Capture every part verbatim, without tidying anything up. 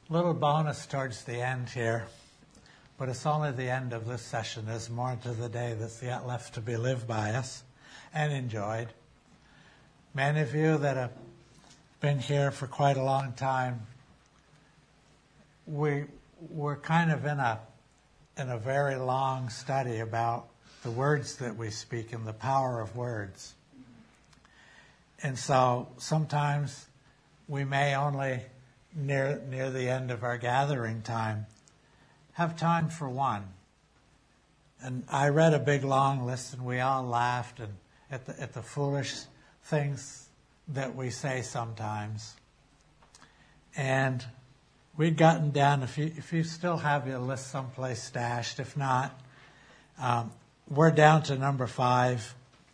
Little bonus towards the end here, but it's only the end of this session. There's more to the day that's yet left to be lived by us and enjoyed. Many of you that have been here for quite a long time, we, we're kind of in a, in a very long study about the words that we speak and the power of words. And so sometimes we may only, near near the end of our gathering time, have time for one. And I read a big long list, and we all laughed and at the at the foolish things that we say sometimes. And we'd gotten down, if you if you still have your list someplace stashed, if not, um, we're down to number five.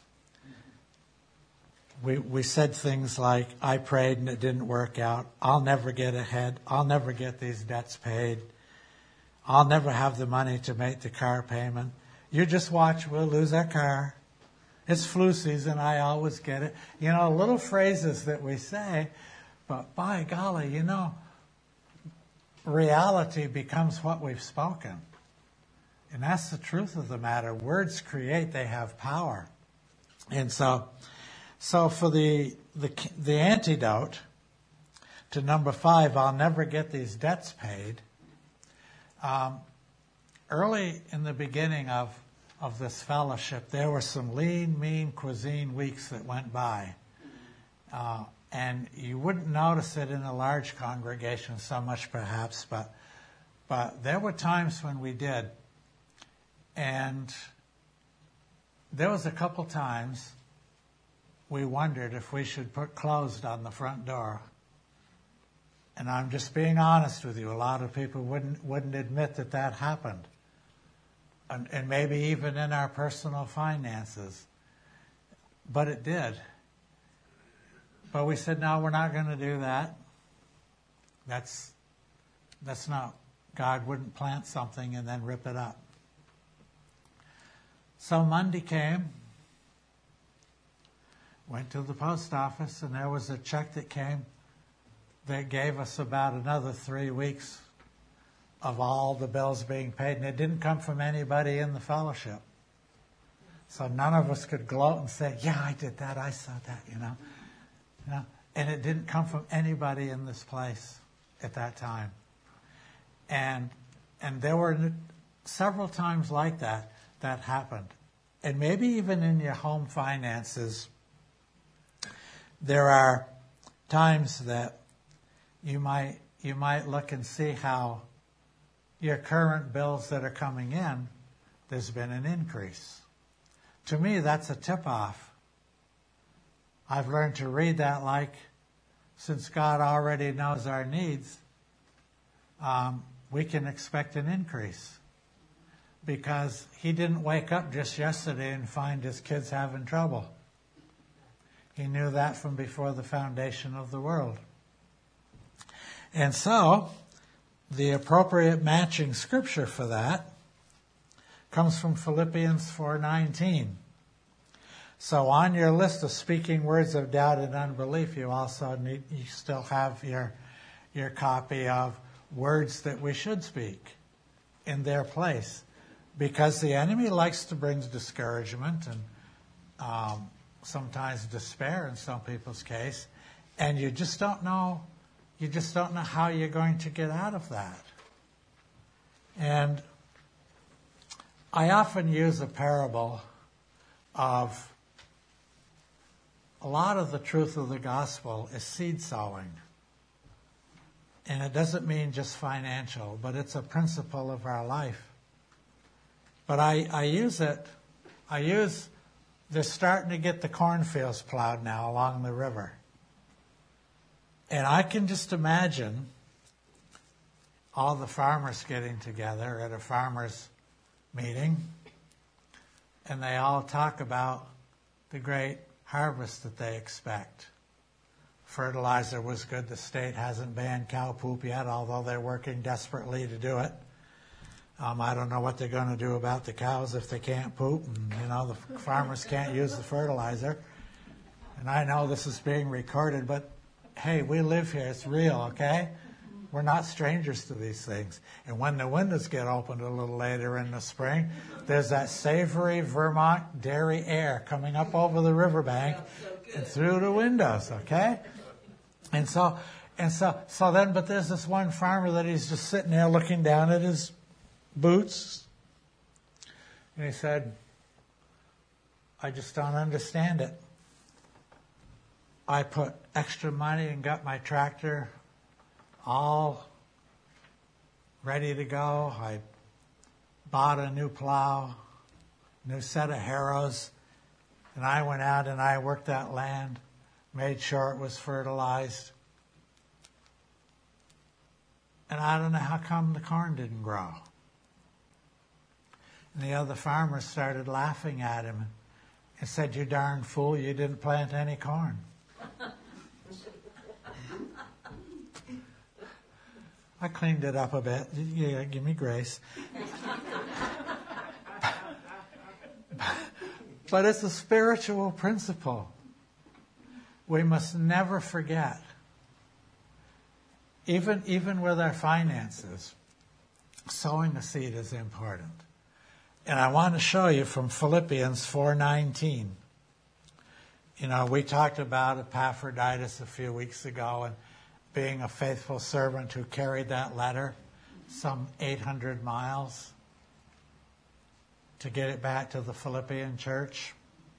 We we said things like, I prayed and it didn't work out. I'll never get ahead. I'll never get these debts paid. I'll never have the money to make the car payment. You just watch, we'll lose our car. It's flu season, I always get it. You know, little phrases that we say, but by golly, you know, reality becomes what we've spoken. And that's the truth of the matter. Words create, they have power. And so... So for the, the the antidote to number five, I'll never get these debts paid, um, early in the beginning of, of this fellowship, there were some lean, mean cuisine weeks that went by. Uh, and you wouldn't notice it in a large congregation so much perhaps, but but there were times when we did. And there was a couple times we wondered if we should put closed on the front door. And I'm just being honest with you. A lot of people wouldn't wouldn't admit that that happened. And, and maybe even in our personal finances. But it did. But we said, no, we're not going to do that. That's, that's not, God wouldn't plant something and then rip it up. So Monday came. Went to the post office, and there was a check that came that gave us about another three weeks of all the bills being paid. And it didn't come from anybody in the fellowship. So none of us could gloat and say, yeah, I did that, I saw that, you know. You know? And it didn't come from anybody in this place at that time. And and there were several times like that that happened. And maybe even in your home finances, there are times that you might you might look and see how your current bills that are coming in, there's been an increase. To me, that's a tip-off. I've learned to read that like, since God already knows our needs, um, we can expect an increase. Because he didn't wake up just yesterday and find his kids having trouble. He knew that from before the foundation of the world. And so, the appropriate matching scripture for that comes from Philippians four nineteen. So on your list of speaking words of doubt and unbelief, you also need, you still have your, your copy of words that we should speak in their place. Because the enemy likes to bring discouragement and um, sometimes despair in some people's case, and you just don't know, you just don't know how you're going to get out of that. And I often use a parable of a lot of the truth of the gospel is seed sowing. And it doesn't mean just financial, but it's a principle of our life. But I, I use it, I use, they're starting to get the cornfields plowed now along the river. And I can just imagine all the farmers getting together at a farmers' meeting, and they all talk about the great harvest that they expect. Fertilizer was good. The state hasn't banned cow poop yet, although they're working desperately to do it. Um, I don't know what they're going to do about the cows if they can't poop, and you know the farmers can't use the fertilizer. And I know this is being recorded, but hey, we live here; it's real, okay? We're not strangers to these things. And when the windows get opened a little later in the spring, there's that savory Vermont dairy air coming up over the riverbank and through the windows, okay? And so, and so, so then, but there's this one farmer that he's just sitting there looking down at his boots. And he said, I just don't understand it. I put extra money and got my tractor all ready to go. I bought a new plow, new set of harrows, and I went out and I worked that land, made sure it was fertilized. And I don't know how come the corn didn't grow. And the other farmers started laughing at him and said, you darn fool, you didn't plant any corn. I cleaned it up a bit. Yeah, give me grace. But it's a spiritual principle. We must never forget, even, even with our finances, sowing a seed is important. And I want to show you from Philippians four nineteen. You know, we talked about Epaphroditus a few weeks ago and being a faithful servant who carried that letter some eight hundred miles to get it back to the Philippian church.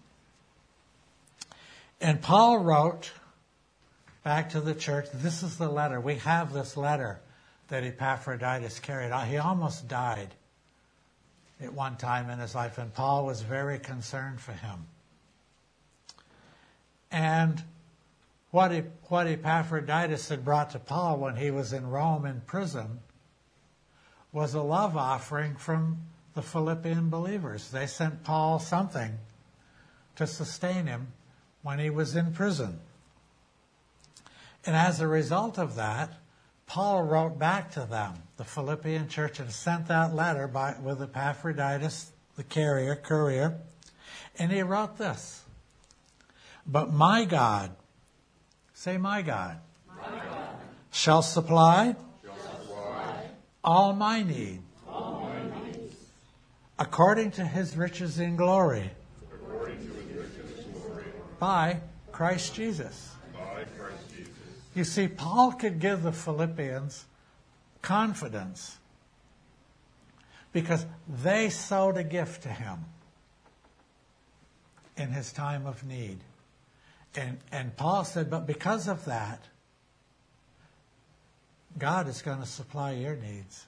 And Paul wrote back to the church, this is the letter. We have this letter that Epaphroditus carried. He almost died at one time in his life, and Paul was very concerned for him. And what, what Epaphroditus had brought to Paul when he was in Rome in prison was a love offering from the Philippian believers. They sent Paul something to sustain him when he was in prison. And as a result of that, Paul wrote back to them, the Philippian church, and sent that letter by, with Epaphroditus, the carrier, courier, and he wrote this. But my God, say my God, my God. Shall, supply shall supply all my need, all my needs, according to his riches in glory, according to his riches in glory, by Christ Jesus. By Christ Jesus. You see, Paul could give the Philippians confidence because they sowed a gift to him in his time of need. And, and Paul said, but because of that, God is going to supply your needs.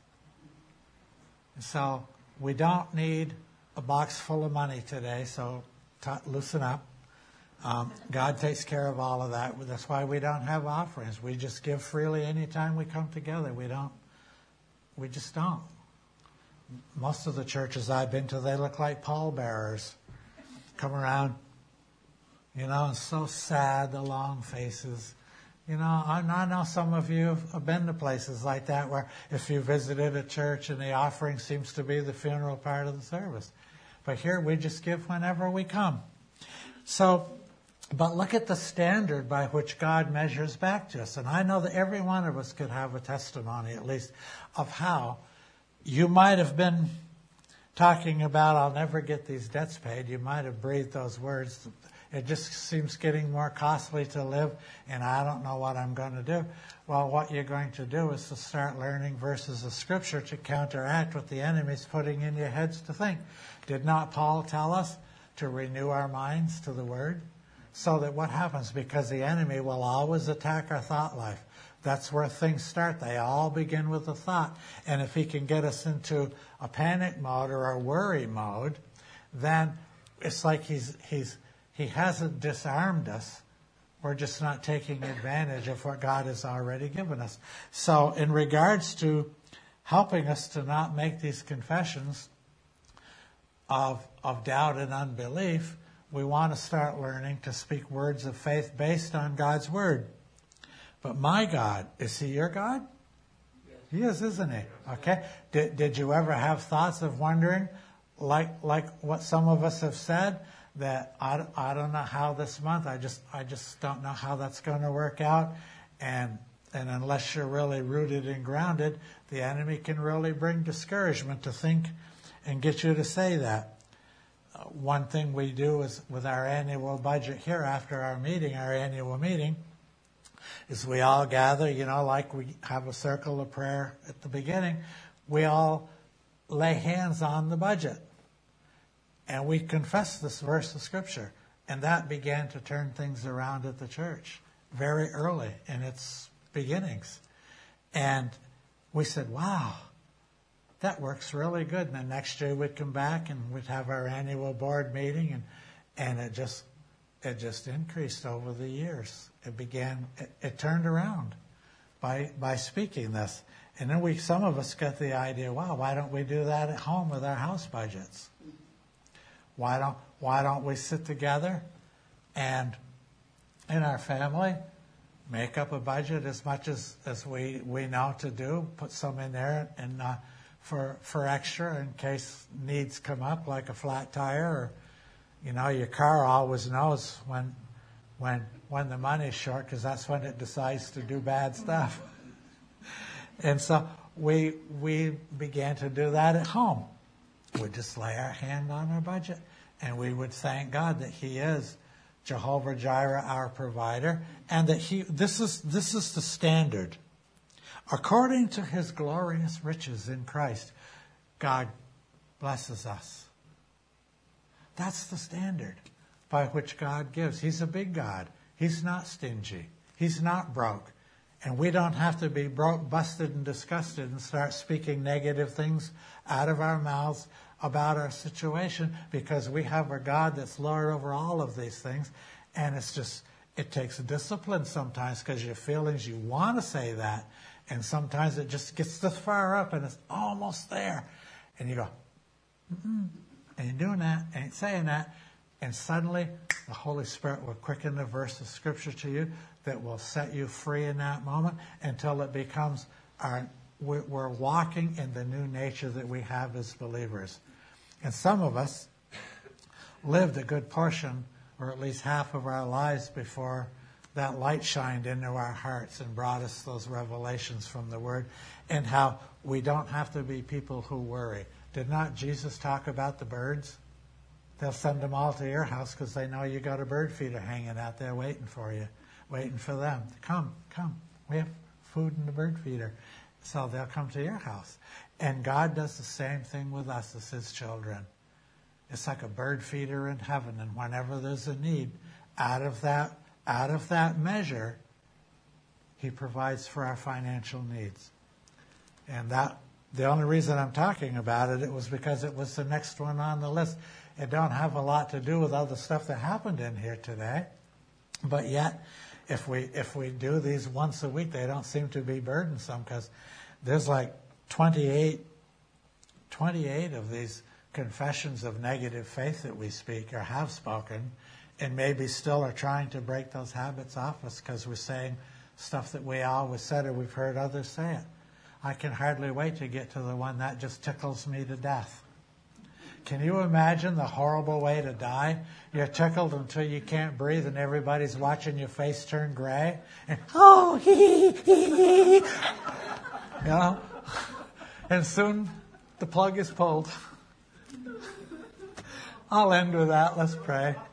And so we don't need a box full of money today, so t- loosen up. Um, God takes care of all of that. That's why we don't have offerings. We just give freely anytime we come together. We don't, we just don't. Most of the churches I've been to, they look like pallbearers. Come around, you know, and so sad, the long faces. You know, I, I know some of you have been to places like that where if you visited a church and the offering seems to be the funeral part of the service. But here we just give whenever we come. So, but look at the standard by which God measures back to us. And I know that every one of us could have a testimony, at least, of how you might have been talking about, I'll never get these debts paid. You might have breathed those words. It just seems getting more costly to live, and I don't know what I'm going to do. Well, what you're going to do is to start learning verses of Scripture to counteract what the enemy's putting in your heads to think. Did not Paul tell us to renew our minds to the Word? So that what happens? Because the enemy will always attack our thought life. That's where things start. They all begin with a thought. And if he can get us into a panic mode or a worry mode, then it's like he's he's he hasn't disarmed us. We're just not taking advantage of what God has already given us. So in regards to helping us to not make these confessions of of doubt and unbelief, we want to start learning to speak words of faith based on God's Word. But my God, is He your God? Yes. He is, isn't He? Okay. Did, did you ever have thoughts of wondering, like like what some of us have said, that I, I don't know how this month, I just I just don't know how that's going to work out, and And unless you're really rooted and grounded, the enemy can really bring discouragement to think and get you to say that. Uh, one thing we do is with our annual budget here after our meeting, our annual meeting, is we all gather, you know, like we have a circle of prayer at the beginning. We all lay hands on the budget. And we confess this verse of Scripture. And that began to turn things around at the church very early in its beginnings. And we said, wow, that works really good. And the next year we'd come back and we'd have our annual board meeting, and, and it just it just increased over the years. It began, it, it turned around by by speaking this. And then we, some of us got the idea, wow, why don't we do that at home with our house budgets? Why don't why don't we sit together and in our family make up a budget as much as, as we, we know to do, put some in there and uh, for for extra in case needs come up, like a flat tire, or you know, your car always knows when when when the money's short, because that's when it decides to do bad stuff. And so we we began to do that at home. We'd just lay our hand on our budget, and we would thank God that He is Jehovah Jireh, our provider, and that He this is this is the standard. According to His glorious riches in Christ, God blesses us. That's the standard by which God gives. He's a big God. He's not stingy. He's not broke. And we don't have to be broke, busted, and disgusted and start speaking negative things out of our mouths about our situation, because we have a God that's Lord over all of these things. And it's just, it takes discipline sometimes, because your feelings, you want to say that. And sometimes it just gets this far up and it's almost there. And you go, mm-mm, ain't doing that, ain't saying that. And suddenly the Holy Spirit will quicken the verse of Scripture to you that will set you free in that moment until it becomes our, we're walking in the new nature that we have as believers. And some of us lived a good portion, or at least half of our lives, before that light shined into our hearts and brought us those revelations from the Word, and how we don't have to be people who worry. Did not Jesus talk about the birds? They'll send them all to your house because they know you got a bird feeder hanging out there waiting for you, waiting for them. Come, come. We have food in the bird feeder. So they'll come to your house. And God does the same thing with us as His children. It's like a bird feeder in heaven, and whenever there's a need, out of that, out of that measure, He provides for our financial needs. And that, the only reason I'm talking about it, it was because it was the next one on the list. It don't have a lot to do with other stuff that happened in here today. But yet, if we if we do these once a week, they don't seem to be burdensome, because there's like twenty-eight, twenty-eight of these confessions of negative faith that we speak or have spoken, and maybe still are trying to break those habits off us because we're saying stuff that we always said or we've heard others say it. I can hardly wait to get to the one that just tickles me to death. Can you imagine the horrible way to die? You're tickled until you can't breathe, and everybody's watching your face turn gray. And, oh, hee, hee, hee. You know? And soon the plug is pulled. I'll end with that. Let's pray.